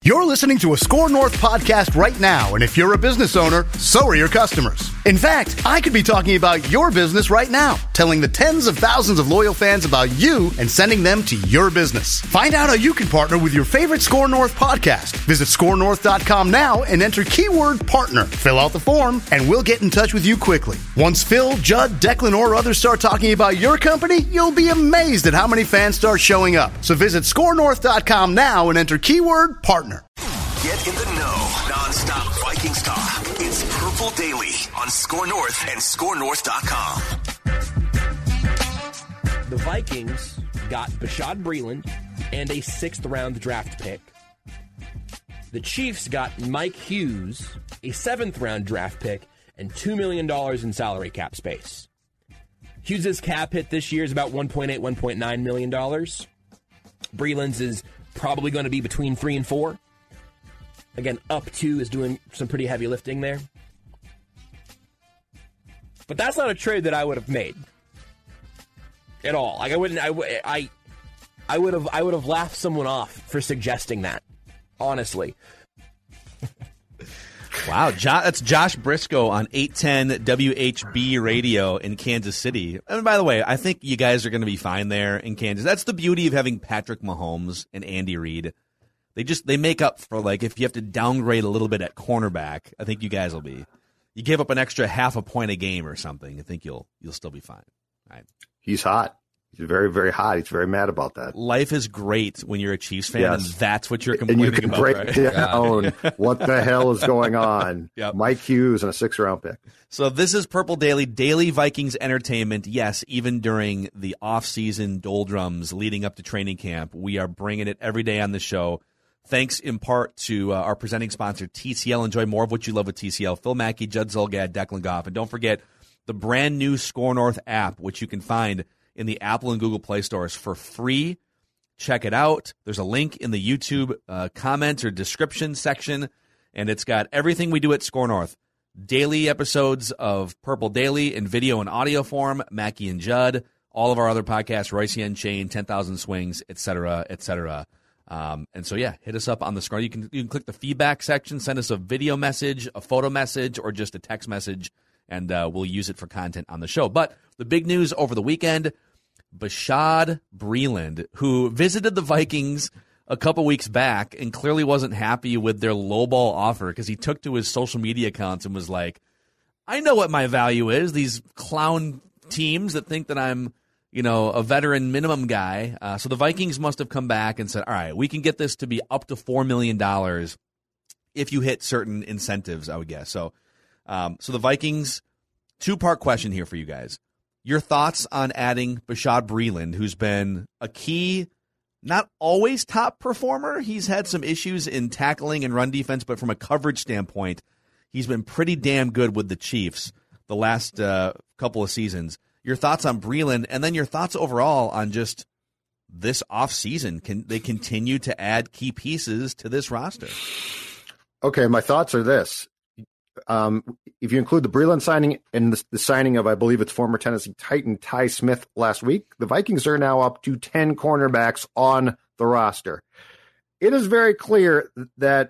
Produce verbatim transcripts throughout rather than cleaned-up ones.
You're listening to a Score North podcast right now, and if you're a business owner, so are your customers. In fact, I could be talking about your business right now, telling the tens of thousands of loyal fans about you and sending them to your business. Find out how you can partner with your favorite Score North podcast. Visit score north dot com now and enter keyword partner. Fill out the form, and we'll get in touch with you quickly. Once Phil, Judd, Declan, or others start talking about your company, you'll be amazed at how many fans start showing up. So visit score north dot com now and enter keyword partner. Get in the know. Non-stop Vikings talk. It's Purple Daily on Score North and score north dot com. The Vikings got Bashaud Breeland and a sixth-round draft pick. The Chiefs got Mike Hughes, a seventh-round draft pick, and two million dollars in salary cap space. Hughes' cap hit this year is about one point eight, one point nine million dollars. Breeland's is probably going to be between three and four. Again, up two is doing some pretty heavy lifting there. But that's not a trade that I would have made at all. Like I wouldn't. I, I, I would have. I would have laughed someone off for suggesting that. Honestly. Wow, jo- that's Josh Briscoe on eight ten W H B radio in Kansas City. And by the way, I think you guys are going to be fine there in Kansas. That's the beauty of having Patrick Mahomes and Andy Reid. They just they make up for, like, if you have to downgrade a little bit at cornerback. I think you guys will be. You give up an extra half a point a game or something, I think you'll you'll still be fine. All right. He's hot. He's very, very hot. He's very mad about that. Life is great when you're a Chiefs fan, yes. and that's what you're complaining about. And you can break right? down what the hell is going on. Yep. Mike Hughes and a six-round pick. So this is Purple Daily, daily Vikings entertainment. Yes, even during the off-season doldrums leading up to training camp, we are bringing it every day on the show. Thanks in part to uh, our presenting sponsor, T C L. Enjoy more of what you love with T C L. Phil Mackey, Judd Zulgad, Declan Goff. And don't forget the brand new Score North app, which you can find in the Apple and Google Play stores for free. Check it out. There's a link in the YouTube uh, comment or description section, and it's got everything we do at Score North. Daily episodes of Purple Daily in video and audio form, Mackey and Judd, all of our other podcasts, Royce Unchained, ten thousand Swings, et cetera, et cetera. Um, and so, yeah, hit us up on the screen. You can, you can click the feedback section, send us a video message, a photo message, or just a text message, and uh, we'll use it for content on the show. But the big news over the weekend, Bashaud Breeland, who visited the Vikings a couple weeks back and clearly wasn't happy with their lowball offer because he took to his social media accounts and was like, I know what my value is. These clown teams that think that I'm, you know, a veteran minimum guy. Uh, so the Vikings must have come back and said, all right, we can get this to be up to four million dollars if you hit certain incentives, I would guess. So, um, so the Vikings, two-part question here for you guys. Your thoughts on adding Bashaud Breeland, who's been a key, not always top performer. He's had some issues in tackling and run defense, but from a coverage standpoint, he's been pretty damn good with the Chiefs the last uh, couple of seasons. Your thoughts on Breeland, and then your thoughts overall on just this offseason. Can they continue to add key pieces to this roster? Okay, my thoughts are this. Um, if you include the Breeland signing and the, the signing of, I believe it's former Tennessee Titan Ty Smith last week, the Vikings are now up to ten cornerbacks on the roster. It is very clear that,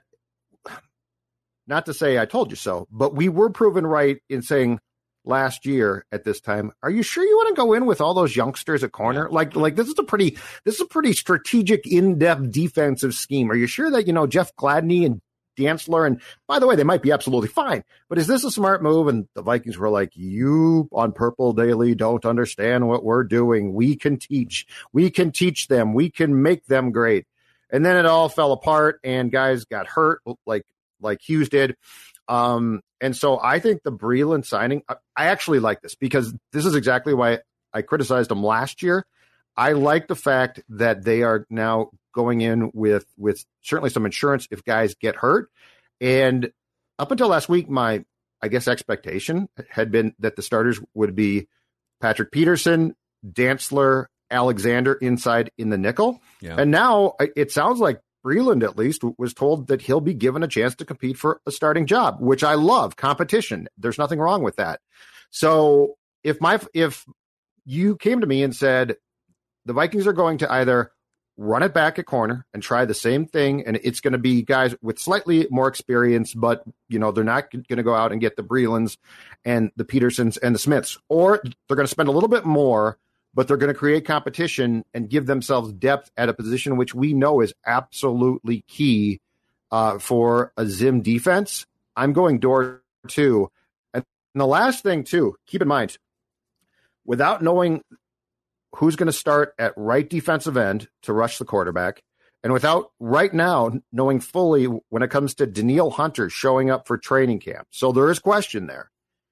not to say I told you so, but we were proven right in saying last year at this time, are you sure you want to go in with all those youngsters at corner? Like, like this is a pretty, this is a pretty strategic, in-depth defensive scheme. Are you sure that, you know, Jeff Gladney and Dantzler, and by the way, they might be absolutely fine, but is this a smart move? And the Vikings were like, you on Purple Daily don't understand what we're doing. We can teach. We can teach them. We can make them great. And then it all fell apart, and guys got hurt like like Hughes did. Um, and so I think the Breeland signing, I, I actually like this because this is exactly why I criticized them last year. I like the fact that they are now going in with, with certainly some insurance if guys get hurt. And up until last week, my, I guess, expectation had been that the starters would be Patrick Peterson, Dantzler, Alexander inside in the nickel. Yeah. And now it sounds like Breeland, at least, was told that he'll be given a chance to compete for a starting job, which I love. Competition. There's nothing wrong with that. So if my if you came to me and said the Vikings are going to either run it back at corner and try the same thing. And it's going to be guys with slightly more experience, but, you know, they're not going to go out and get the Brelands and the Petersons and the Smiths, or they're going to spend a little bit more, but they're going to create competition and give themselves depth at a position which we know is absolutely key uh, for a Zim defense. I'm going door two. And the last thing, too, keep in mind, without knowing who's going to start at right defensive end to rush the quarterback, and without right now knowing fully when it comes to Danielle Hunter showing up for training camp. So there is question there.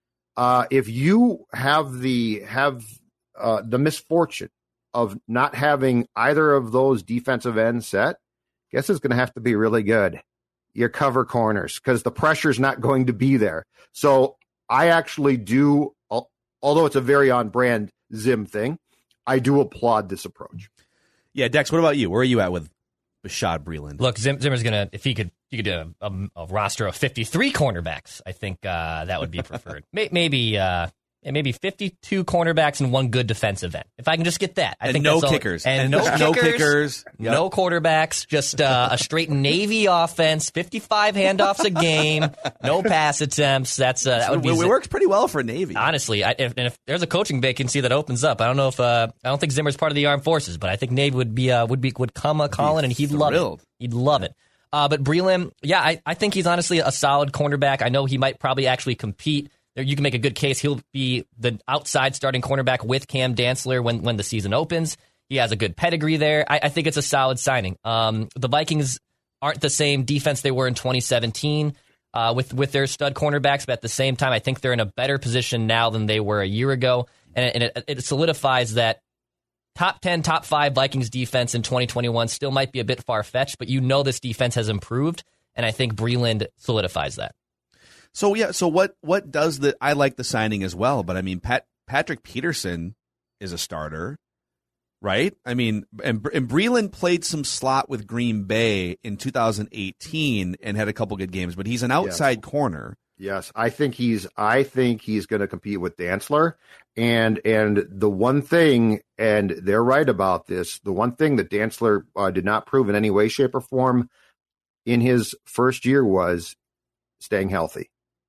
Uh, if you have the have uh, the misfortune of not having either of those defensive ends set, guess it's going to have to be really good. Your cover corners, because the pressure's not going to be there. So I actually do, although it's a very on-brand Zim thing, I do applaud this approach. Yeah, Dex, what about you? Where are you at with Bashaud Breeland? Look, Zim, Zimmer's going to, if he could he could do a, a, a roster of fifty-three cornerbacks, I think uh, that would be preferred. maybe uh, maybe fifty-two cornerbacks and one good defensive end. If I can just get that. I and think no that's kickers. All, and, and no, no kickers, kickers. Yep. No quarterbacks, just uh, a straight Navy offense, fifty-five handoffs a game, no pass attempts. That's uh, That would be It works pretty well for Navy. Honestly, I, if, and if there's a coaching vacancy that opens up, I don't know if uh, I don't think Zimmer's part of the armed forces, but I think Navy would be uh, would be would come a calling and he'd thrilled. love it. He'd love it. Uh, but Breland, yeah, I, I think he's honestly a solid cornerback. I know he might probably actually compete. You can make a good case. He'll be the outside starting cornerback with Cam Dantzler when, when the season opens. He has a good pedigree there. I, I think it's a solid signing. Um, the Vikings aren't the same defense they were in twenty seventeen uh, with, with their stud cornerbacks, but at the same time, I think they're in a better position now than they were a year ago. And, and it, it solidifies that top ten, top five Vikings defense in twenty twenty-one still might be a bit far-fetched, but you know this defense has improved, and I think Breland solidifies that. So yeah, so what what does the I like the signing as well, but I mean Pat Patrick Peterson is a starter, right? I mean, and and Breland played some slot with Green Bay in two thousand eighteen and had a couple good games, but he's an outside yes. corner. Yes, I think he's I think he's going to compete with Dantzler, and and the one thing, and they're right about this, the one thing that Dantzler uh, did not prove in any way, shape, or form in his first year was staying healthy.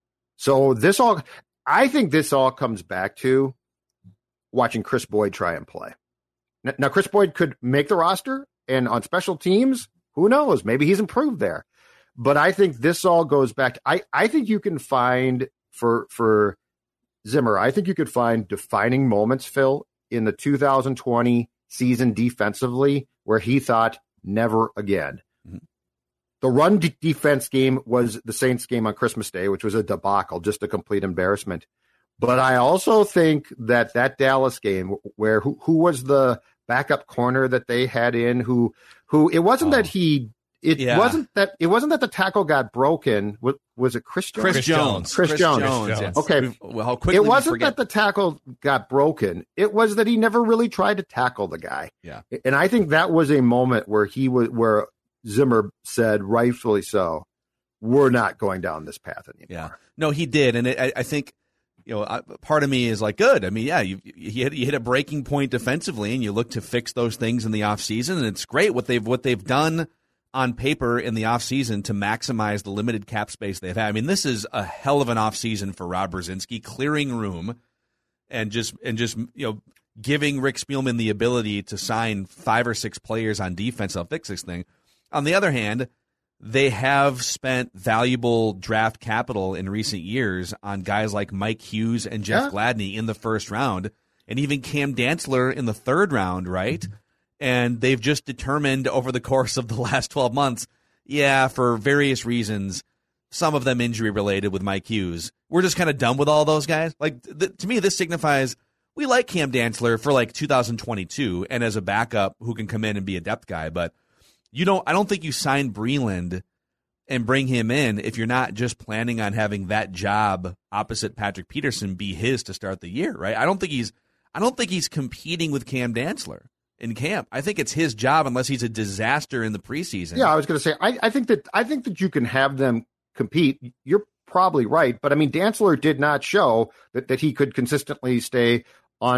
So this all, I think this all comes back to watching Chris Boyd try and play. Now, Chris Boyd could make the roster, and on special teams, who knows? Maybe he's improved there. But I think this all goes back to, I, I think you can find for for Zimmer, I think you could find defining moments, Phil, in the two thousand twenty season defensively where he thought never again. Mm-hmm. The run de- defense game was the Saints game on Christmas Day, which was a debacle, just a complete embarrassment. But I also think that that Dallas game where who, who was the backup corner that they had in who who it wasn't oh. that he it yeah. wasn't that it wasn't that the tackle got broken. Was, was it Chris Jones? Chris Jones. Chris, Chris Jones. Jones. Jones. Okay. Well, how quickly it wasn't we forget. that the tackle got broken. It was that he never really tried to tackle the guy. Yeah. And I think that was a moment where he was where Zimmer said, rightfully so, we're not going down this path anymore. Yeah. No, he did. And it, I, I think, you know, I, part of me is like, good. I mean, yeah, you, you, hit, you hit a breaking point defensively and you look to fix those things in the offseason. And it's great what they've, what they've done on paper in the offseason to maximize the limited cap space they've had. I mean, this is a hell of an offseason for Rob Brzezinski, clearing room and just, and just, you know, giving Rick Spielman the ability to sign five or six players on defense. I'll fix this thing. On the other hand, they have spent valuable draft capital in recent years on guys like Mike Hughes and Jeff yeah. Gladney in the first round, and even Cam Dantzler in the third round, right? And they've just determined over the course of the last twelve months, yeah, for various reasons, some of them injury-related with Mike Hughes, we're just kind of done with all those guys. Like, th- to me, this signifies we like Cam Dantzler for like two thousand twenty-two and as a backup who can come in and be a depth guy, but You don't. I don't think you sign Breland and bring him in if you're not just planning on having that job opposite Patrick Peterson be his to start the year, right? I don't think he's. I don't think he's competing with Cam Dantzler in camp. I think it's his job unless he's a disaster in the preseason. Yeah, I was going to say. I, I think that I think that you can have them compete. You're probably right, but I mean, Dantzler did not show that that he could consistently stay on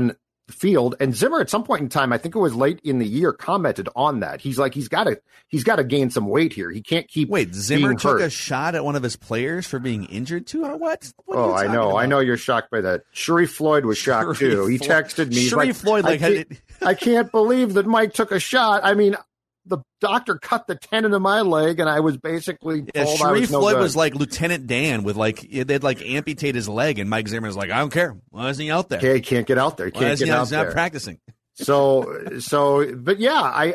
the field. And Zimmer, at some point in time, I think it was late in the year, commented on that. He's like, he's got to, he's got to gain some weight here. He can't keep. Wait, Zimmer being took hurt. a shot at one of his players for being injured too, or what? What are Oh, you I talking know, about? I know you're shocked by that. Sharif Floyd was shocked Sharif too. He Floyd- texted me. He's Sharif like, Floyd, like, I had can't, it- I can't believe that Mike took a shot. I mean, the doctor cut the tendon in my leg, and I was basically Yeah, told I Sharif was no Floyd good. was like Lieutenant Dan with like they'd like amputate his leg, and Mike Zimmerman's like, I don't care. Why isn't he out there? Okay, he can't get out there. He Why can't isn't get he out he's not there. practicing? So, so, but yeah, I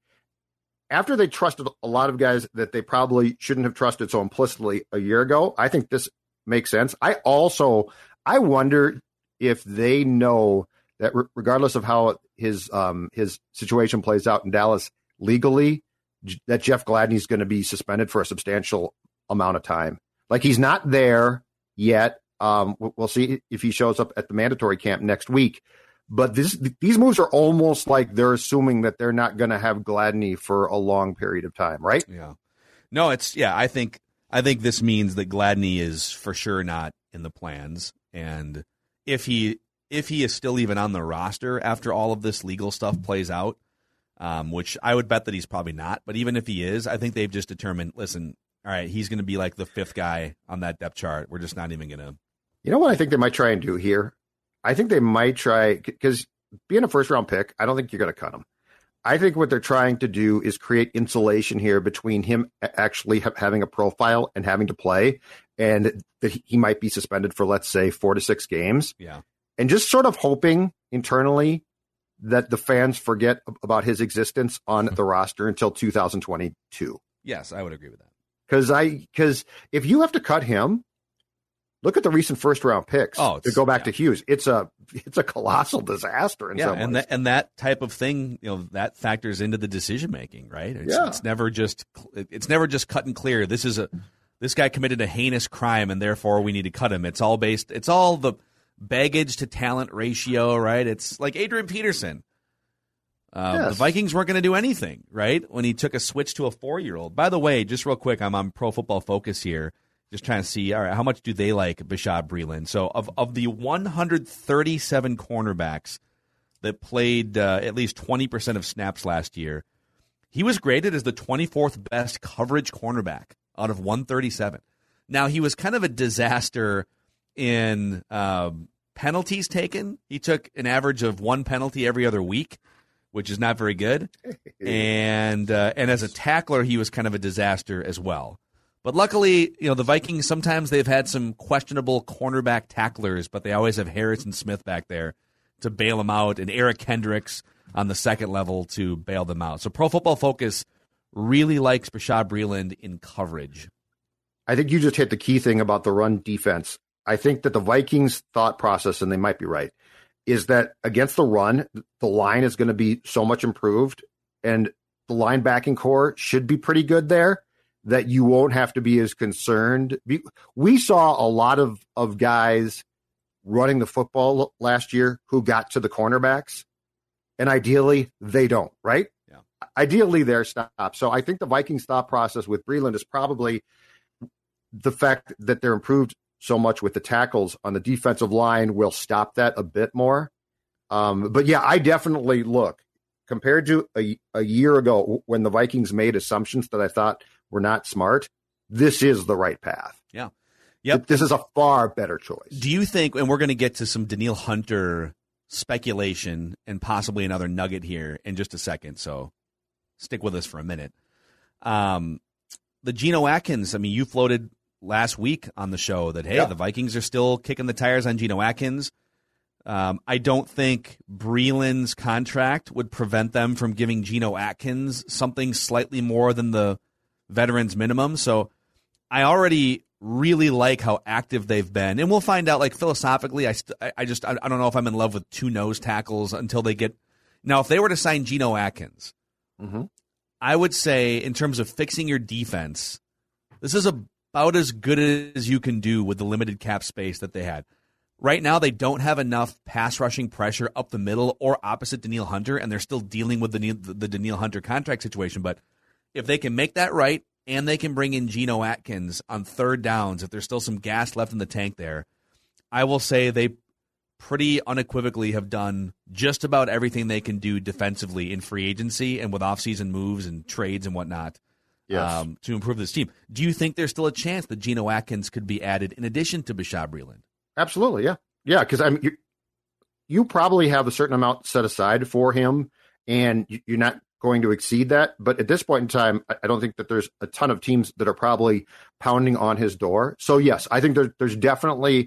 after they trusted a lot of guys that they probably shouldn't have trusted so implicitly a year ago, I think this makes sense. I also, I wonder if they know that re- regardless of how his um his situation plays out in Dallas legally, j- that Jeff Gladney's going to be suspended for a substantial amount of time. Like he's not there yet. Um, we- we'll see if he shows up at the mandatory camp next week. But this, these moves are almost like they're assuming that they're not going to have Gladney for a long period of time, right? Yeah. No, it's yeah. I think I think this means that Gladney is for sure not in the plans, and if he if he is still even on the roster after all of this legal stuff plays out, um, which I would bet that he's probably not. But even if he is, I think they've just determined. Listen, all right, he's going to be like the fifth guy on that depth chart. We're just not even going to. You know what I think they might try and do here? I think they might try, because being a first round pick, I don't think you're going to cut him. I think what they're trying to do is create insulation here between him actually ha- having a profile and having to play, and that he might be suspended for, let's say, four to six games. Yeah. And just sort of hoping internally that the fans forget about his existence on the roster until two thousand twenty-two. Yes, I would agree with that. Because I, because if you have to cut him, look at the recent first round picks. Oh, to go back yeah. to Hughes, it's a it's a colossal disaster. In Yeah, some and ways. that and that type of thing, you know, that factors into the decision making, right? It's, Yeah. it's never just it's never just cut and clear. This is a this guy committed a heinous crime, and therefore we need to cut him. It's all based. It's all the baggage to talent ratio, right? It's like Adrian Peterson. Uh, Yes. The Vikings weren't going to do anything, right? When he took a switch to a four-year-old. By the way, just real quick, I'm on Pro Football Focus here, just trying to see, all right, how much do they like Bashad Breeland? So of, of the one hundred thirty-seven cornerbacks that played uh, at least twenty percent of snaps last year, he was graded as the twenty-fourth best coverage cornerback out of one thirty-seven. Now, he was kind of a disaster in um, penalties taken. He took an average of one penalty every other week, which is not very good. And uh, and as a tackler, he was kind of a disaster as well. But luckily, you know, the Vikings, sometimes they've had some questionable cornerback tacklers, but they always have Harrison Smith back there to bail them out, and Eric Kendricks on the second level to bail them out. So Pro Football Focus really likes Bashad Breeland in coverage. I think you just hit the key thing about the run defense. I think that the Vikings' thought process, and they might be right, is that against the run, the line is going to be so much improved, and the linebacking core should be pretty good there, that you won't have to be as concerned. We saw a lot of, of guys running the football last year who got to the cornerbacks, and ideally they don't, right? Yeah. Ideally they're stopped. So I think the Vikings thought process with Breeland is probably the fact that they're improved so much with the tackles on the defensive line will stop that a bit more. Um, but yeah, I definitely look compared to a, a year ago when the Vikings made assumptions that I thought were not smart. This is the right path. Yeah. Yep. This is a far better choice. Do you think, and we're going to get to some Danielle Hunter speculation and possibly another nugget here in just a second, so stick with us for a minute. Um, the Geno Atkins, I mean, you floated last week on the show that, hey, yeah. the Vikings are still kicking the tires on Geno Atkins. Um, I don't think Breeland's contract would prevent them from giving Geno Atkins something slightly more than the veterans minimum. So I already really like how active they've been, and we'll find out. Like philosophically, I st- I just I, I don't know if I'm in love with two nose tackles until they get. Now, if they were to sign Geno Atkins, mm-hmm. I would say in terms of fixing your defense, this is about as good as you can do with the limited cap space that they had. Right now, they don't have enough pass rushing pressure up the middle or opposite Danielle Hunter, and they're still dealing with the the Danielle Hunter contract situation. But if they can make that right, and they can bring in Geno Atkins on third downs, if there's still some gas left in the tank there, I will say they pretty unequivocally have done just about everything they can do defensively in free agency and with offseason moves and trades and whatnot yes. um, to improve this team. Do you think there's still a chance that Geno Atkins could be added in addition to Bashaud Breeland? Absolutely, yeah. Yeah, because I mean, you, you probably have a certain amount set aside for him, and you're not going to exceed that. But at this point in time, I don't think that there's a ton of teams that are probably pounding on his door. So, yes, I think there, there's definitely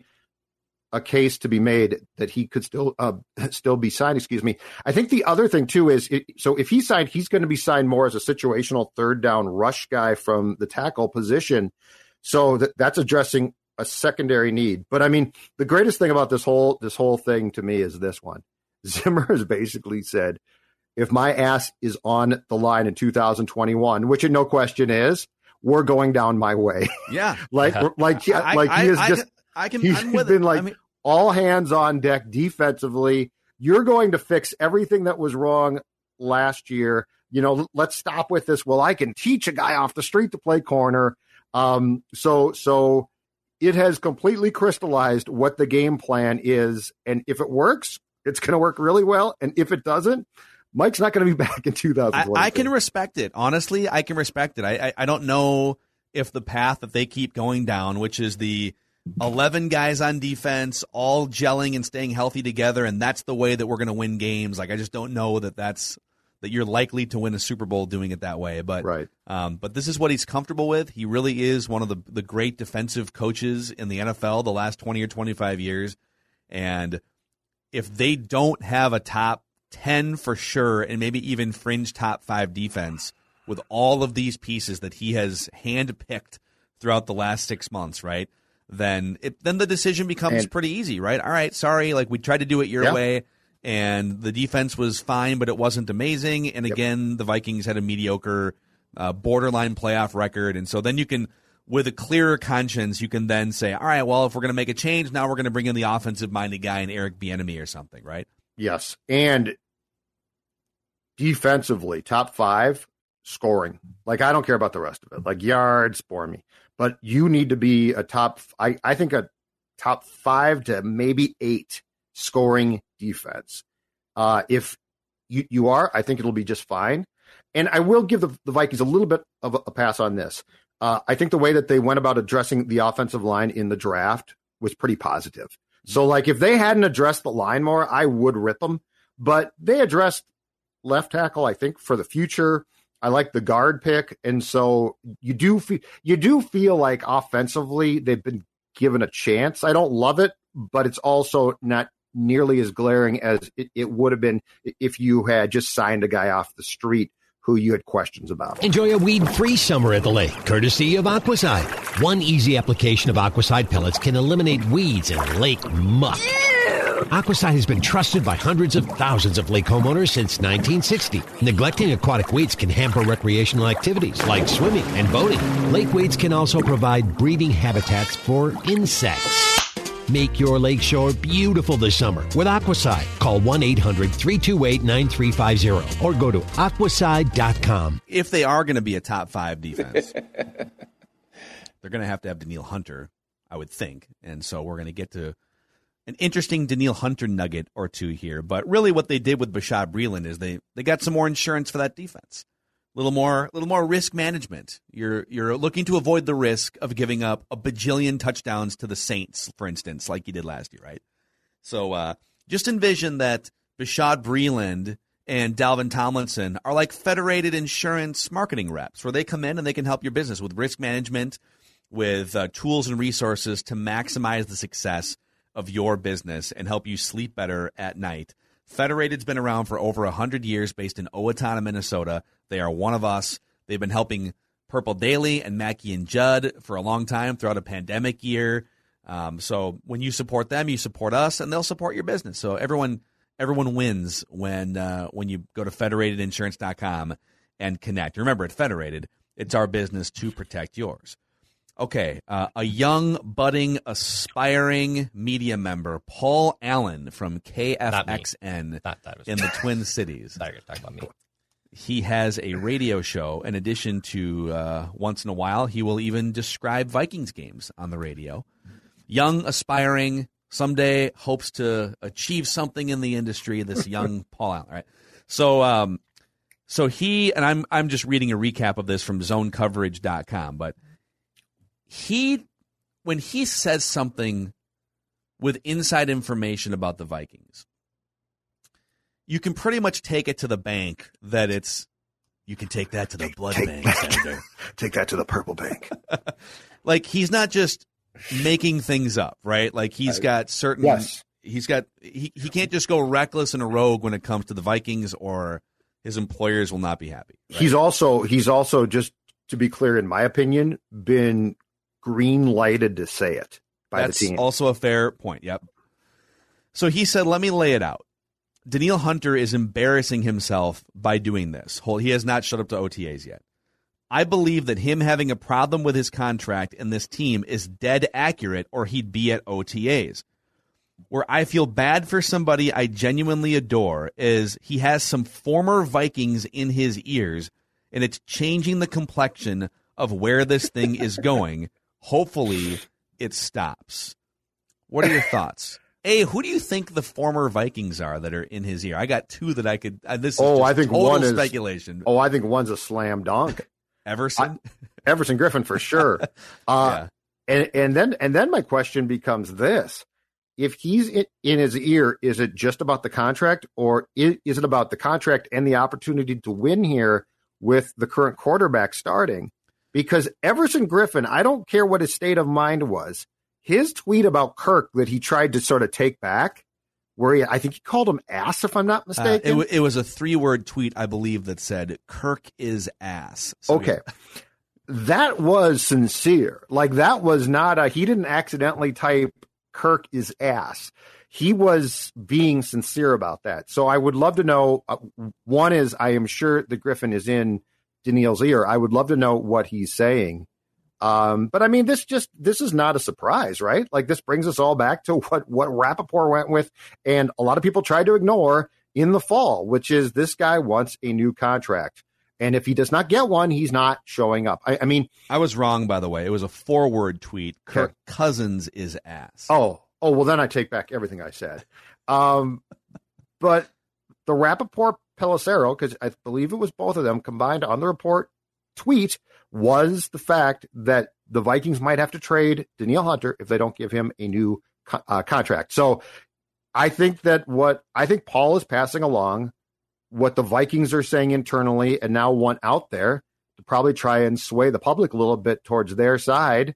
a case to be made that he could still uh, still be signed. Excuse me. I think the other thing, too, is it, so if he's signed, he's going to be signed more as a situational third down rush guy from the tackle position. So that, that's addressing a secondary need. But I mean, the greatest thing about this whole this whole thing to me is this one. Zimmer has basically said, if my ass is on the line in two thousand twenty-one, which in no question is, we're going down my way. Yeah. like, yeah. like, I, like he is I, just, I, I can, he's I'm with been it. like I mean, all hands on deck defensively. You're going to fix everything that was wrong last year. You know, let's stop with this. Well, I can teach a guy off the street to play corner. Um, so, so it has completely crystallized what the game plan is. And if it works, it's going to work really well. And if it doesn't, Mike's not going to be back in two thousand twenty. I, I can respect it. Honestly, I can respect it. I, I I don't know if the path that they keep going down, which is the eleven guys on defense, all gelling and staying healthy together, and that's the way that we're going to win games. Like, I just don't know that that's that you're likely to win a Super Bowl doing it that way. But right. um, but this is what he's comfortable with. He really is one of the the great defensive coaches in the N F L the last twenty or twenty-five years. And if they don't have a top ten for sure, and maybe even fringe top five defense with all of these pieces that he has handpicked throughout the last six months, right? Then it then the decision becomes and, pretty easy, right? All right, sorry, like we tried to do it your yeah. way, and the defense was fine, but it wasn't amazing. And yep. again, the Vikings had a mediocre, uh, borderline playoff record, and so then you can, with a clearer conscience, you can then say, all right, well, if we're going to make a change, now we're going to bring in the offensive-minded guy in Eric Bieniemy or something, right? Yes, and defensively, top five scoring. Like, I don't care about the rest of it. Like, yards, bore me. But you need to be a top, I, I think a top five to maybe eight scoring defense. Uh, if you, you are, I think it'll be just fine. And I will give the, the Vikings a little bit of a, a pass on this. Uh, I think the way that they went about addressing the offensive line in the draft was pretty positive. So, like, if they hadn't addressed the line more, I would rip them. But they addressed left tackle, I think, for the future. I like the guard pick. And so you do feel, you do feel like offensively they've been given a chance. I don't love it, but it's also not nearly as glaring as it, it would have been if you had just signed a guy off the street who you had questions about. Enjoy a weed-free summer at the lake, courtesy of Aquaside. One easy application of Aquaside pellets can eliminate weeds and lake muck. Aquaside has been trusted by hundreds of thousands of lake homeowners since nineteen sixty. Neglecting aquatic weeds can hamper recreational activities like swimming and boating. Lake weeds can also provide breeding habitats for insects. Make your lakeshore beautiful this summer with Aquaside. Call one eight hundred three two eight nine three five zero or go to aquaside dot com. If they are going to be a top five defense, they're going to have to have Danielle Hunter, I would think. And so we're going to get to an interesting Danielle Hunter nugget or two here. But really what they did with Bashaud Breeland is they, they got some more insurance for that defense. A little more, little more risk management. You're you're looking to avoid the risk of giving up a bajillion touchdowns to the Saints, for instance, like you did last year, right? So uh, just envision that Bashaud Breeland and Dalvin Tomlinson are like federated insurance marketing reps, where they come in and they can help your business with risk management, with uh, tools and resources to maximize the success of your business and help you sleep better at night. Federated's been around for over one hundred years, based in Owatonna, Minnesota. They are one of us. They've been helping Purple Daily and Mackie and Judd for a long time throughout a pandemic year. Um, so when you support them, you support us, and they'll support your business. So everyone everyone wins when uh, when you go to federated insurance dot com and connect. Remember, at Federated, it's our business to protect yours. Okay, uh, a young, budding, aspiring media member, Paul Allen from K F X N Not that was in the Twin Cities. I thought you were talking about me. He has a radio show. In addition to uh, once in a while, he will even describe Vikings games on the radio. Young, aspiring, someday hopes to achieve something in the industry. This young Paul Allen, right? So, um, so he and I'm I'm just reading a recap of this from zone coverage dot com, but he when he says something with inside information about the Vikings, you can pretty much take it to the bank that it's you can take that to the blood take bank, that, Senator. Take that to the purple bank. Like, he's not just making things up, right? Like, he's got certain yes. he's got he, he can't just go reckless and a rogue when it comes to the Vikings, or his employers will not be happy. Right? He's also he's also, just to be clear, in my opinion, been green lighted to say it by That's the team. Also a fair point. Yep. So he said, let me lay it out. Danielle Hunter is embarrassing himself by doing this. He has not showed up to O T As yet. I believe that him having a problem with his contract and this team is dead accurate, or he'd be at O T As. Where I feel bad for somebody I genuinely adore is he has some former Vikings in his ears, and it's changing the complexion of where this thing is going. Hopefully it stops. What are your thoughts? A, who do you think the former Vikings are that are in his ear? I got two that I could. Uh, this is oh, just I think total one is speculation. Oh, I think one's a slam dunk. Everson, I, Everson Griffin for sure. Uh, yeah. And and then and then my question becomes this: if he's in, in his ear, is it just about the contract, or is, is it about the contract and the opportunity to win here with the current quarterback starting? Because Everson Griffin, I don't care what his state of mind was. His tweet about Kirk that he tried to sort of take back, where he, I think he called him ass, if I'm not mistaken. Uh, it, w- it was a three-word tweet, I believe, that said, Kirk is ass. So okay. Yeah. That was sincere. Like, that was not a, he didn't accidentally type Kirk is ass. He was being sincere about that. So I would love to know, uh, one is, I am sure that Griffin is in Danielle's ear. I would love to know what he's saying. Um, but I mean, this just, this is not a surprise, right? Like, this brings us all back to what, what Rappaport went with. And a lot of people tried to ignore in the fall, which is this guy wants a new contract. And if he does not get one, he's not showing up. I, I mean, I was wrong, by the way. It was a four word tweet. Kirk yeah. Cousins is ass. Oh, oh, well then I take back everything I said. Um, but the Rappaport Pelissero, because I believe it was both of them combined on the report tweet, was the fact that the Vikings might have to trade Danielle Hunter if they don't give him a new co- uh, contract. So I think that what I think Paul is passing along what the Vikings are saying internally and now want out there to probably try and sway the public a little bit towards their side.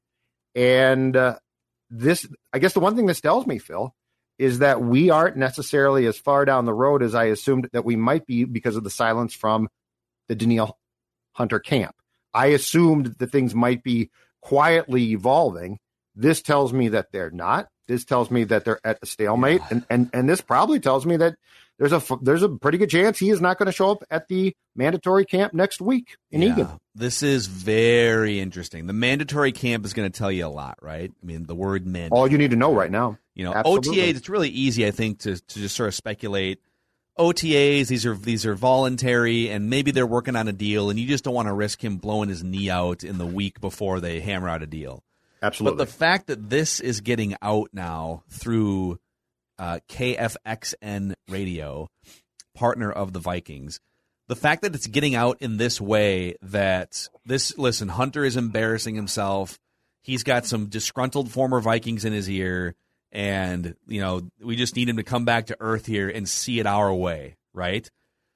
And uh, this, I guess the one thing this tells me, Phil, is that we aren't necessarily as far down the road as I assumed that we might be because of the silence from the Danielle Hunter camp. I assumed that things might be quietly evolving. This tells me that they're not. This tells me that they're at a stalemate. Yeah. And, and and this probably tells me that there's a there's a pretty good chance he is not going to show up at the mandatory camp next week in yeah. Eagan. This is very interesting. The mandatory camp is going to tell you a lot, right? I mean, the word mandatory. All you need to know right now. You know, Absolutely. O T As, it's really easy, I think, to, to just sort of speculate. O T As, these are these are voluntary, and maybe they're working on a deal, and you just don't want to risk him blowing his knee out in the week before they hammer out a deal. Absolutely. But the fact that this is getting out now through uh, K F X N Radio, partner of the Vikings, the fact that it's getting out in this way that this, listen, Hunter is embarrassing himself. He's got some disgruntled former Vikings in his ear. And, you know, we just need him to come back to earth here and see it our way, right?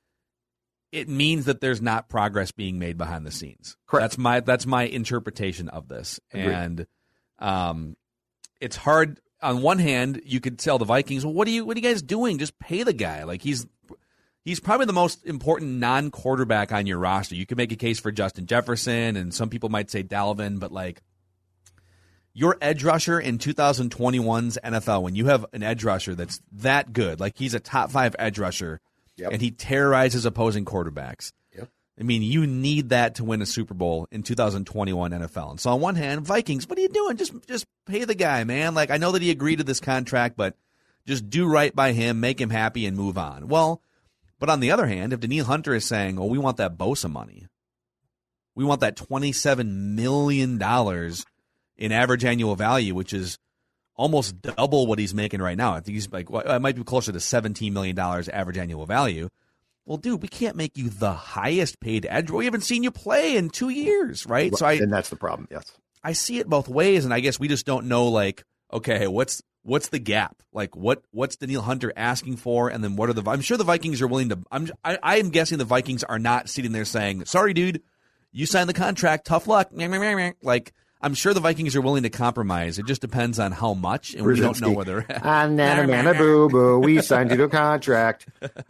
It means that there's not progress being made behind the scenes. Correct. That's my that's my interpretation of this. Agreed. And um, it's hard. On one hand, you could tell the Vikings, well, what are you what are you guys doing? Just pay the guy. Like, he's he's probably the most important non-quarterback on your roster. You could make a case for Justin Jefferson, and some people might say Dalvin, but like, your edge rusher in two thousand twenty-one's N F L, when you have an edge rusher that's that good, like he's a top five edge rusher, yep. and he terrorizes opposing quarterbacks. Yep. I mean, you need that to win a Super Bowl in two thousand twenty-one N F L. And so on one hand, Vikings, what are you doing? Just just pay the guy, man. Like, I know that he agreed to this contract, but just do right by him, make him happy, and move on. Well, but on the other hand, if Danielle Hunter is saying, oh, we want that Bosa money, we want that twenty-seven million dollars in average annual value, which is almost double what he's making right now. I think he's like, well, it might be closer to seventeen million dollars average annual value. Well, dude, we can't make you the highest paid edge. We haven't seen you play in two years, right? Well, so I, and that's the problem. Yes, I see it both ways, and I guess we just don't know. Like, okay, what's what's the gap? Like, what what's Danielle Hunter asking for, and then what are the? I'm sure the Vikings are willing to. I'm I, I am guessing the Vikings are not sitting there saying, "Sorry, dude, you signed the contract. Tough luck." Like, I'm sure the Vikings are willing to compromise. It just depends on how much, and we don't know where they're at. Ah, nana, nana, boo, boo. We signed you to a contract.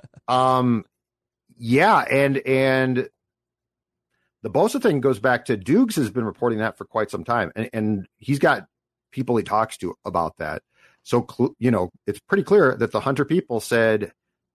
Um. Yeah, and and the Bosa thing goes back to Dukes has been reporting that for quite some time, and, and he's got people he talks to about that. So, you know, it's pretty clear that the Hunter people said,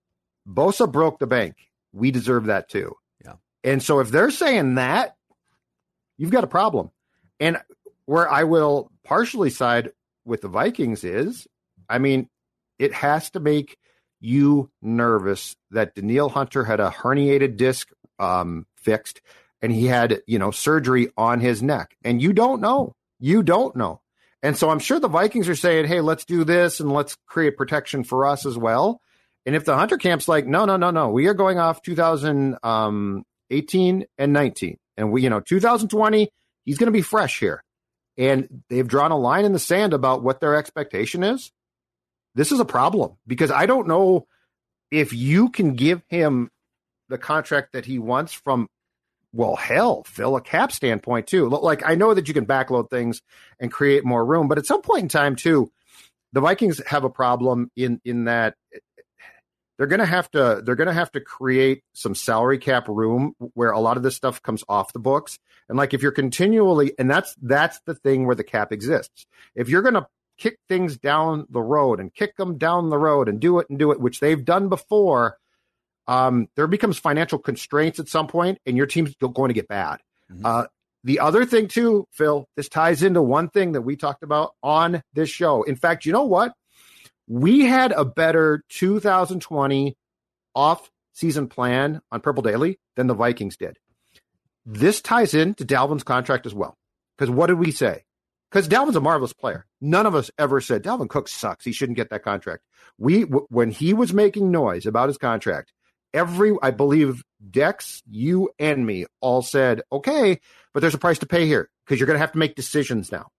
Bosa broke the bank. We deserve that too. Yeah. And so if they're saying that, you've got a problem. And where I will partially side with the Vikings is, I mean, it has to make you nervous that Danielle Hunter had a herniated disc um, fixed and he had, you know, surgery on his neck. And you don't know. You don't know. And so I'm sure the Vikings are saying, hey, let's do this and let's create protection for us as well. And if the Hunter camp's like, no, no, no, no, we are going off two thousand eighteen and nineteen. And we, you know, two thousand twenty, he's going to be fresh here. And they've drawn a line in the sand about what their expectation is. This is a problem because I don't know if you can give him the contract that he wants from, well, hell, Phil, a cap standpoint too. Like, I know that you can backload things and create more room, but at some point in time too, the Vikings have a problem in, in that they're going to have to, they're going to have to create some salary cap room where a lot of this stuff comes off the books. And like, if you're continually, and that's, that's the thing where the cap exists. If you're going to kick things down the road and kick them down the road and do it and do it, which they've done before, um, there becomes financial constraints at some point and your team's going to get bad. Mm-hmm. Uh, the other thing too, Phil, this ties into one thing that we talked about on this show. In fact, you know what? We had a better two thousand twenty off-season plan on Purple Daily than the Vikings did. This ties into Dalvin's contract as well. Because what did we say? Because Dalvin's a marvelous player. None of us ever said, Dalvin Cook sucks. He shouldn't get that contract. We, w- when he was making noise about his contract, every, I believe, Dex, you and me all said, okay, but there's a price to pay here because you're going to have to make decisions now.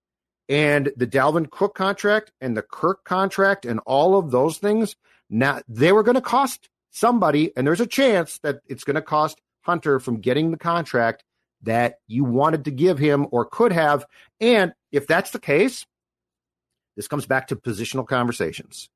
And the Dalvin Cook contract and the Kirk contract and all of those things, now they were going to cost somebody, and there's a chance that it's going to cost Hunter from getting the contract that you wanted to give him or could have. And if that's the case, this comes back to positional conversations.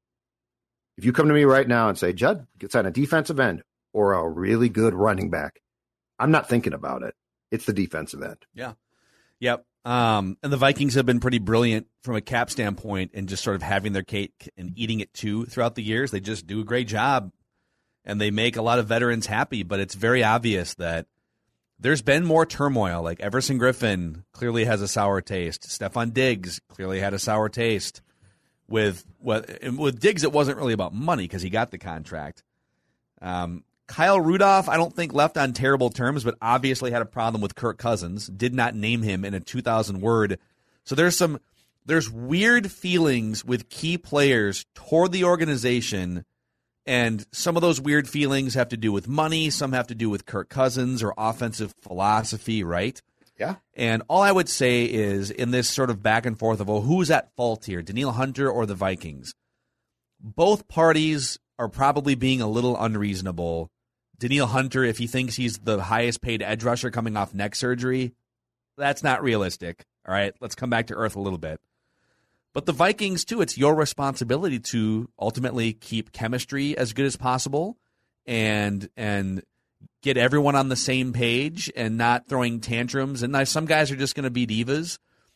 If you come to me right now and say, Judd, it's on a defensive end or a really good running back, I'm not thinking about it. It's the defensive end. Yeah. Yep. Um, and the Vikings have been pretty brilliant from a cap standpoint and just sort of having their cake and eating it too throughout the years. They just do a great job and they make a lot of veterans happy, but it's very obvious that there's been more turmoil. Like Everson Griffin clearly has a sour taste. Stephon Diggs clearly had a sour taste. With with, with Diggs, it wasn't really about money because he got the contract. Um, Kyle Rudolph, I don't think left on terrible terms, but obviously had a problem with Kirk Cousins. Did not name him in a two thousand word. So there's some there's weird feelings with key players toward the organization. And some of those weird feelings have to do with money. Some have to do with Kirk Cousins or offensive philosophy, right? Yeah. And all I would say is in this sort of back and forth of, well, who's at fault here, Danielle Hunter or the Vikings? Both parties are probably being a little unreasonable. Danielle Hunter, if he thinks he's the highest paid edge rusher coming off neck surgery, that's not realistic. All right, let's come back to earth a little bit. But the Vikings, too, it's your responsibility to ultimately keep chemistry as good as possible and and get everyone on the same page and not throwing tantrums. And now some guys are just going to be divas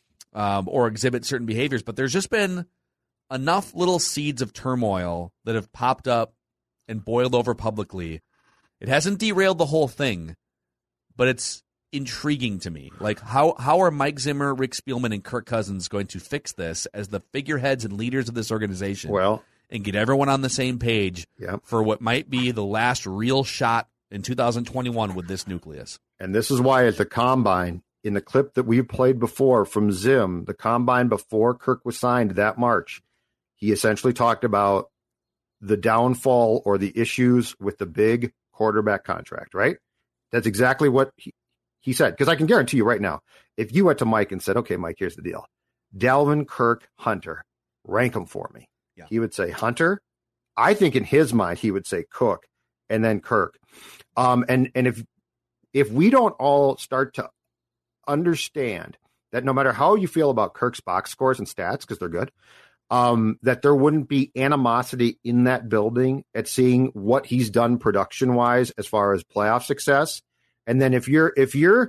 um, or exhibit certain behaviors. But there's just been enough little seeds of turmoil that have popped up and boiled over publicly. It hasn't derailed the whole thing, but it's intriguing to me. Like, how how are Mike Zimmer, Rick Spielman, and Kirk Cousins going to fix this as the figureheads and leaders of this organization? Well, and get everyone on the same page yep. for what might be the last real shot in two thousand twenty-one with this nucleus. And this is why at the Combine, in the clip that we played before from Zim, the combine before Kirk was signed that March, he essentially talked about the downfall or the issues with the big quarterback contract, right? That's exactly what he, he said. Because I can guarantee you right now, if you went to Mike and said, okay, Mike, here's the deal. Dalvin, Kirk, Hunter, rank them for me. Yeah. He would say Hunter. I think in his mind, he would say Cook and then Kirk. Um, and, and if, if we don't all start to understand that no matter how you feel about Kirk's box scores and stats, because they're good, um, that there wouldn't be animosity in that building at seeing what he's done production wise as far as playoff success. And then if you're, if you're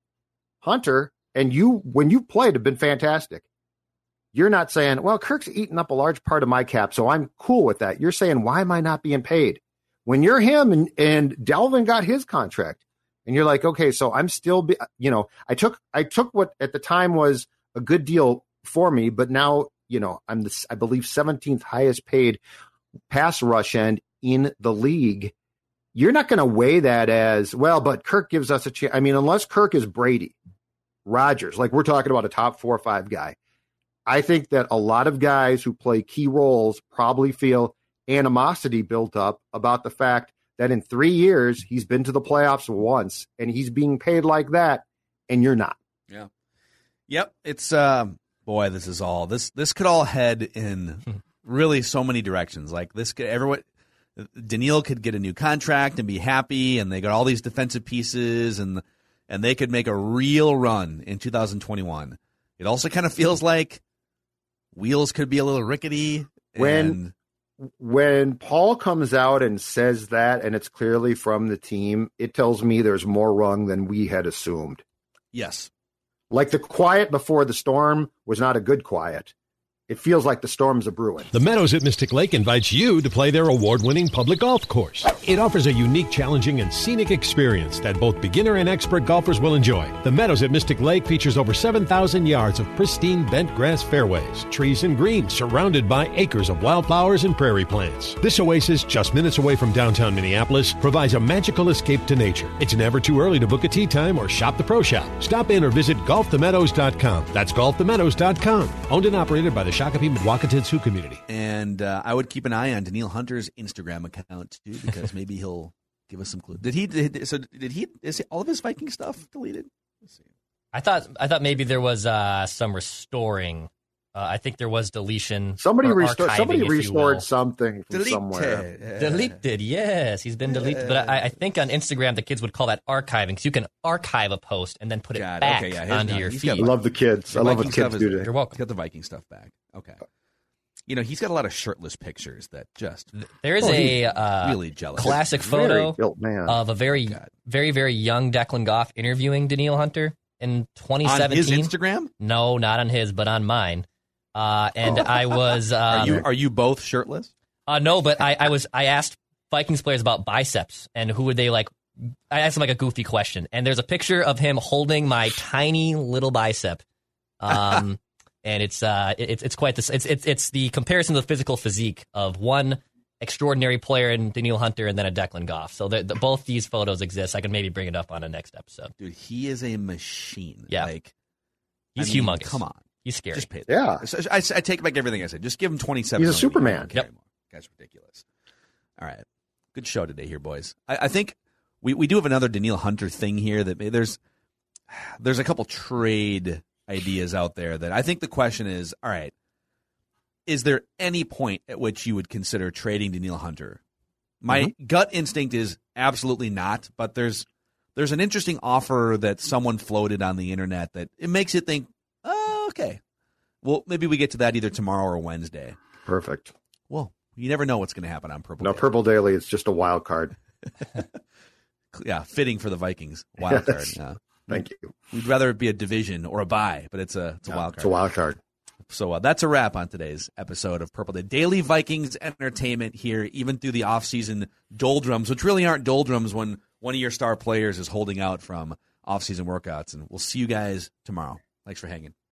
Hunter and you, when you played have been fantastic, you're not saying, well, Kirk's eaten up a large part of my cap, so I'm cool with that. You're saying, why am I not being paid? When you're him and, and Dalvin got his contract and you're like, okay, so I'm still, be, you know, I took, I took what at the time was a good deal for me, but now, you know, I'm the, I believe seventeenth highest paid pass rush end in the league. You're not going to weigh that as, well, but Kirk gives us a chance. I mean, unless Kirk is Brady, Rodgers, like we're talking about a top four or five guy. I think that a lot of guys who play key roles probably feel animosity built up about the fact that in three years he's been to the playoffs once and he's being paid like that, and you're not. Yeah. Yep. It's um, boy, this is all this. This could all head in really so many directions. Like this could everyone. Daniil could get a new contract and be happy, and they got all these defensive pieces, and and they could make a real run in two thousand twenty-one. It also kind of feels like wheels could be a little rickety. When and... when Paul comes out and says that, and it's clearly from the team, it tells me there's more rung than we had assumed. Yes. Like the quiet before the storm was not a good quiet. It feels like the storm's a brewing. The Meadows at Mystic Lake invites you to play their award-winning public golf course. It offers a unique, challenging, and scenic experience that both beginner and expert golfers will enjoy. The Meadows at Mystic Lake features over seven thousand yards of pristine bent grass fairways, trees, and greens surrounded by acres of wildflowers and prairie plants. This oasis, just minutes away from downtown Minneapolis, provides a magical escape to nature. It's never too early to book a tee time or shop the pro shop. Stop in or visit golf the meadows dot com. That's golf the meadows dot com. Owned and operated by the Shakopee Mwakata Sioux community. And uh, I would keep an eye on Daniil Hunter's Instagram account too, because maybe he'll give us some clues. Did he? Did, so did he? Is all of his Viking stuff deleted? Let's see. I thought I thought maybe there was uh, some restoring. Uh, I think there was deletion. Somebody or restored. archiving, Somebody if you restored will. something from Deleted. somewhere. Deleted, yes, he's been deleted. But I, I think on Instagram the kids would call that archiving, because you can archive a post and then put it God, back okay, yeah, his onto not- your he's feed. got I love the kids. The I love Viking what kids stuff do. is- To, You're welcome. He's got the Viking stuff back. Okay. You know, he's got a lot of shirtless pictures that just There is Oh, a he- uh, really jealous. classic Very photo guilt man. of a very, God. very, very young Declan Goff interviewing Daniil Hunter in twenty on his seventeen. Instagram. No, not on his, but on mine. Uh, and I was um, Are you are you both shirtless? Uh, no, but I, I was. I asked Vikings players about biceps and who would they like. I asked him like a goofy question, and there's a picture of him holding my tiny little bicep, um, and it's uh, it's it's quite this. It's it's it's the comparison of the physical physique of one extraordinary player in Daniil Hunter and then a Declan Goff. So the, the, both these photos exist. I can maybe bring it up on a next episode. Dude, he is a machine. Yeah. Like He's I mean, humongous. Come on. He's scary. Just pay them. Yeah. So I, I take back everything I said. Just give him twenty-seven. He's a million. Superman. I don't care Yep. anymore. Guy's ridiculous. All right. Good show today here, boys. I, I think we, we do have another Daniil Hunter thing here that may, there's there's a couple trade ideas out there that I think the question is, all right, is there any point at which you would consider trading Daniil Hunter? My Mm-hmm. gut instinct is absolutely not, but there's there's an interesting offer that someone floated on the internet that it makes you think, oh, okay. Well, maybe we get to that either tomorrow or Wednesday. Perfect. Well, you never know what's going to happen on Purple No, Daily. Purple Daily is just a wild card. Yeah, fitting for the Vikings. Wild card. Yes. Yeah. Thank you. We'd rather it be a division or a bye, but it's a it's a Yeah, wild card. It's a wild card. So uh, that's a wrap on today's episode of Purple Day. Daily Vikings entertainment here, even through the offseason doldrums, which really aren't doldrums when one of your star players is holding out from offseason workouts. And we'll see you guys tomorrow. Thanks for hanging.